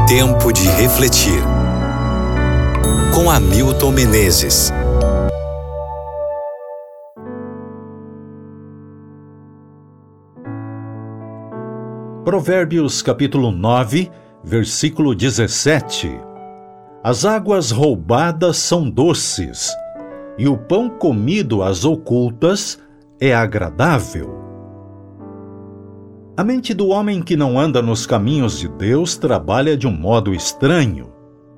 Tempo de refletir. Com Hamilton Menezes. Provérbios capítulo 9, versículo 17. As águas roubadas são doces, e o pão comido às ocultas é agradável. A mente do homem que não anda nos caminhos de Deus trabalha de um modo estranho.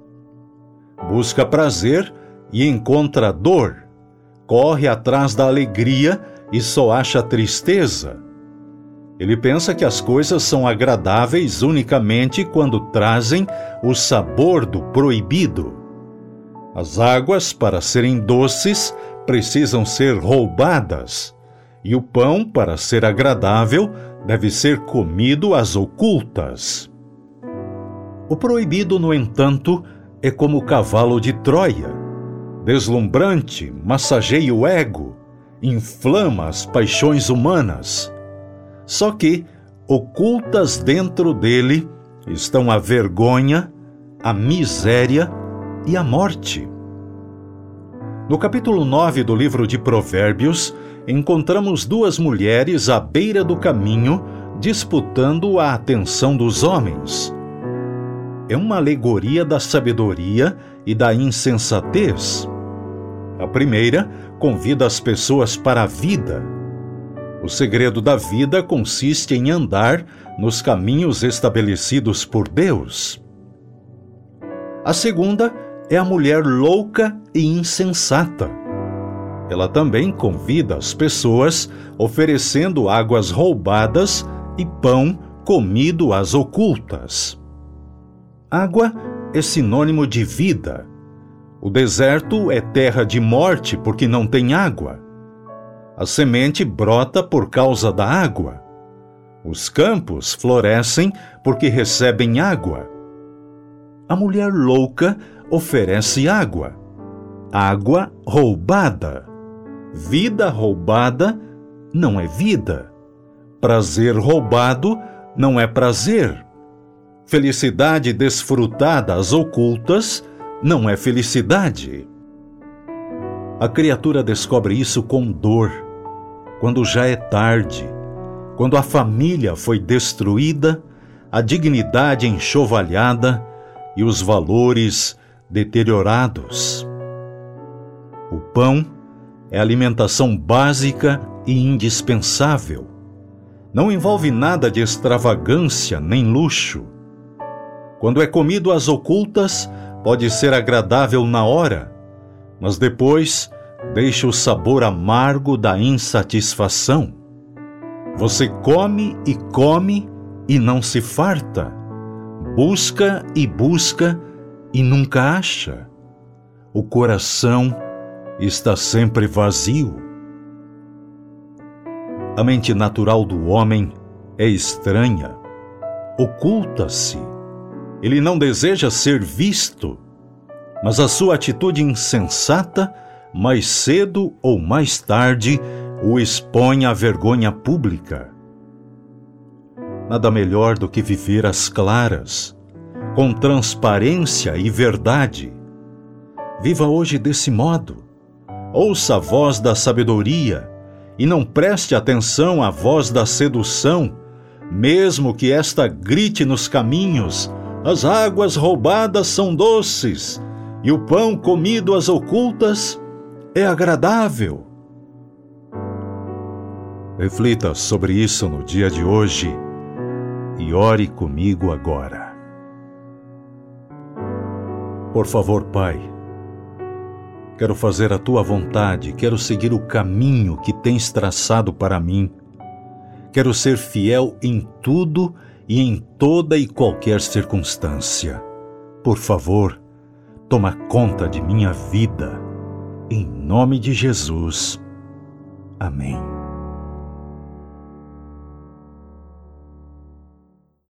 Busca prazer e encontra dor, corre atrás da alegria e só acha tristeza. Ele pensa que as coisas são agradáveis unicamente quando trazem o sabor do proibido. As águas, para serem doces, precisam ser roubadas, e o pão, para ser agradável, deve ser comido às ocultas. O proibido, no entanto, é como o cavalo de Troia. Deslumbrante, massageia o ego, inflama as paixões humanas. Só que, ocultas dentro dele, estão a vergonha, a miséria e a morte. No capítulo 9 do livro de Provérbios, encontramos duas mulheres à beira do caminho disputando a atenção dos homens. É uma alegoria da sabedoria e da insensatez. A primeira convida as pessoas para a vida. O segredo da vida consiste em andar nos caminhos estabelecidos por Deus. A segunda é a mulher louca e insensata. Ela também convida as pessoas, oferecendo águas roubadas e pão comido às ocultas. Água é sinônimo de vida. O deserto é terra de morte porque não tem água. A semente brota por causa da água. Os campos florescem porque recebem água. A mulher louca oferece água. Água roubada. Vida roubada não é vida. Prazer roubado não é prazer. Felicidade desfrutada às ocultas não é felicidade. A criatura descobre isso com dor, quando já é tarde, quando a família foi destruída, a dignidade enxovalhada e os valores deteriorados. O pão é alimentação básica e indispensável. Não envolve nada de extravagância nem luxo. Quando é comido às ocultas, pode ser agradável na hora, mas depois deixa o sabor amargo da insatisfação. Você come e não se farta. Busca e nunca acha. O coração está sempre vazio. A mente natural do homem é estranha. Oculta-se. Ele não deseja ser visto, mas a sua atitude insensata, mais cedo ou mais tarde, o expõe à vergonha pública. Nada melhor do que viver às claras, com transparência e verdade. Viva hoje desse modo. Ouça a voz da sabedoria e não preste atenção à voz da sedução, mesmo que esta grite nos caminhos: as águas roubadas são doces, e o pão comido às ocultas é agradável. Reflita sobre isso no dia de hoje e ore comigo agora. Por favor, Pai, quero fazer a Tua vontade, quero seguir o caminho que Tens traçado para mim. Quero ser fiel em tudo e em toda e qualquer circunstância. Por favor, toma conta de minha vida. Em nome de Jesus. Amém.